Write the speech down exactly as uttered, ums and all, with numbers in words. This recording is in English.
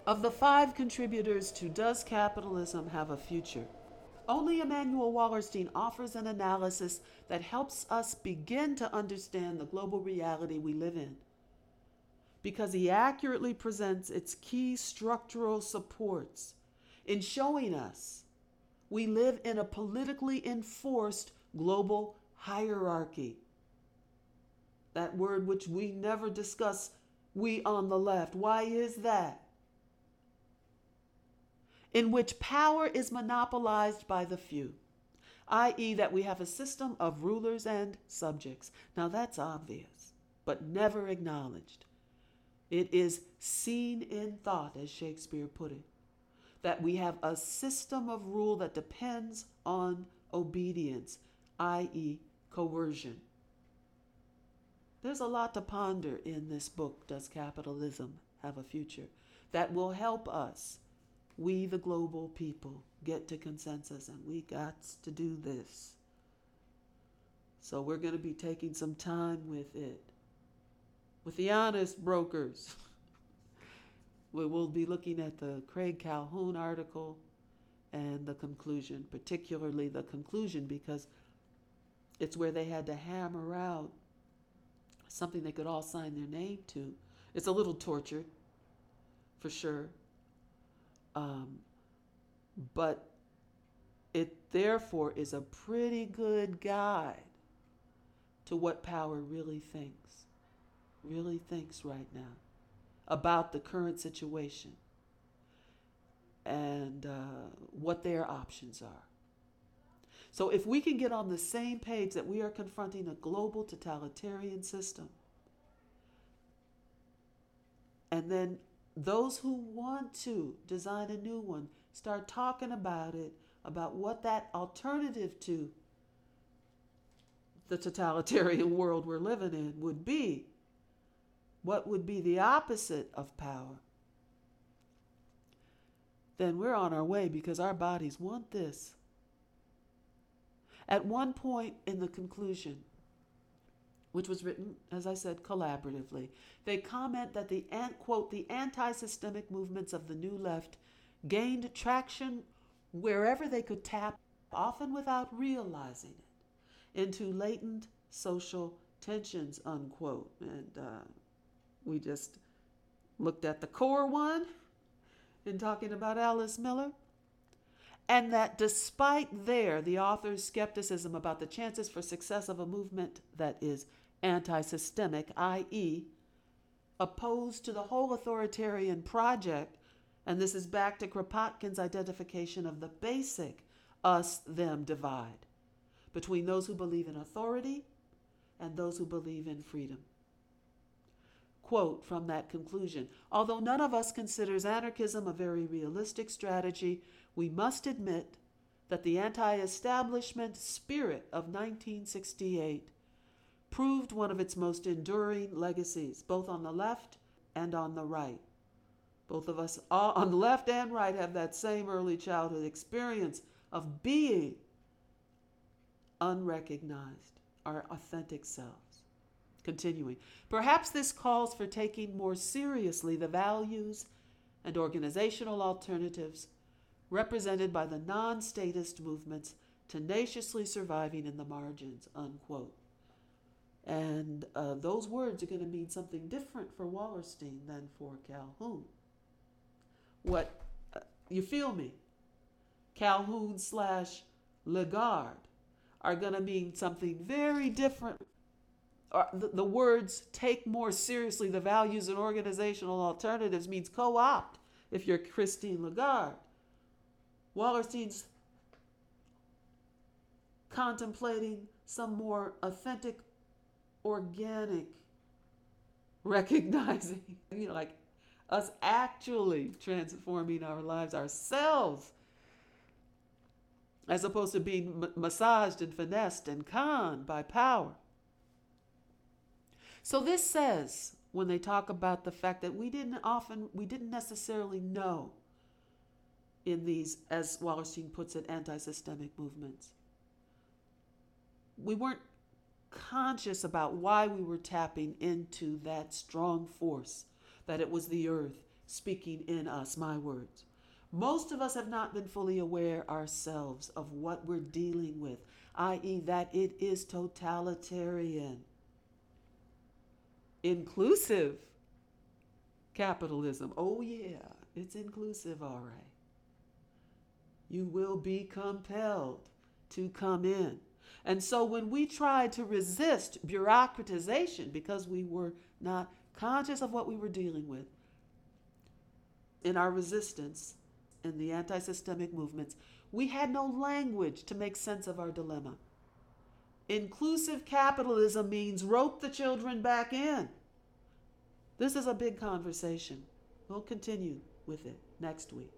Of the five contributors to Does Capitalism Have a Future? Only Emanuel Wallerstein offers an analysis that helps us begin to understand the global reality we live in, because he accurately presents its key structural supports in showing us we live in a politically enforced global hierarchy. That word which we never discuss, we on the left. Why is that? In which power is monopolized by the few, that is, that we have a system of rulers and subjects. Now that's obvious, but never acknowledged. It is seen in thought, as Shakespeare put it, that we have a system of rule that depends on obedience, that is, coercion. There's a lot to ponder in this book, Does Capitalism Have a Future? That will help us, we the global people, get to consensus, and we got to do this. So we're going to be taking some time with it. With the honest brokers. We will be looking at the Craig Calhoun article and the conclusion, particularly the conclusion, because it's where they had to hammer out something they could all sign their name to. It's a little tortured, for sure. Um, but it therefore is a pretty good guide to what power really thinks, really thinks right now about the current situation and uh, what their options are. So if we can get on the same page that we are confronting a global totalitarian system, and then those who want to design a new one start talking about it, about what that alternative to the totalitarian world we're living in would be, what would be the opposite of power, then we're on our way, because our bodies want this. At one point in the conclusion, which was written, as I said, collaboratively, they comment that the, quote, the anti-systemic movements of the New Left gained traction wherever they could tap, often without realizing it, into latent social tensions, unquote. And uh, we just looked at the core one in talking about Alice Miller. And that despite there, the author's skepticism about the chances for success of a movement that is anti-systemic, that is, opposed to the whole authoritarian project, and this is back to Kropotkin's identification of the basic us-them divide between those who believe in authority and those who believe in freedom. Quote from that conclusion: although none of us considers anarchism a very realistic strategy, we must admit that the anti-establishment spirit of nineteen sixty-eight proved one of its most enduring legacies, both on the left and on the right. Both of us, all, on the left and right, have that same early childhood experience of being unrecognized, our authentic selves. Continuing, perhaps this calls for taking more seriously the values and organizational alternatives represented by the non-statist movements tenaciously surviving in the margins, unquote. And uh, those words are going to mean something different for Wallerstein than for Calhoun. What, uh, you feel me? Calhoun slash Lagarde are going to mean something very different. Or the, the words take more seriously the values and organizational alternatives means co-opt if you're Christine Lagarde. Wallerstein's contemplating some more authentic, organic, recognizing, you know, like us actually transforming our lives ourselves, as opposed to being m- massaged and finessed and conned by power. So this says, when they talk about the fact that we didn't often, we didn't necessarily know in these, as Wallerstein puts it, anti-systemic movements. We weren't conscious about why we were tapping into that strong force, that it was the earth, speaking in us, my words. Most of us have not been fully aware ourselves of what we're dealing with, that is, that it is totalitarian, inclusive capitalism. Oh, yeah, it's inclusive, all right. You will be compelled to come in. And so when we tried to resist bureaucratization because we were not conscious of what we were dealing with in our resistance in the anti-systemic movements, we had no language to make sense of our dilemma. Inclusive capitalism means rope the children back in. This is a big conversation. We'll continue with it next week.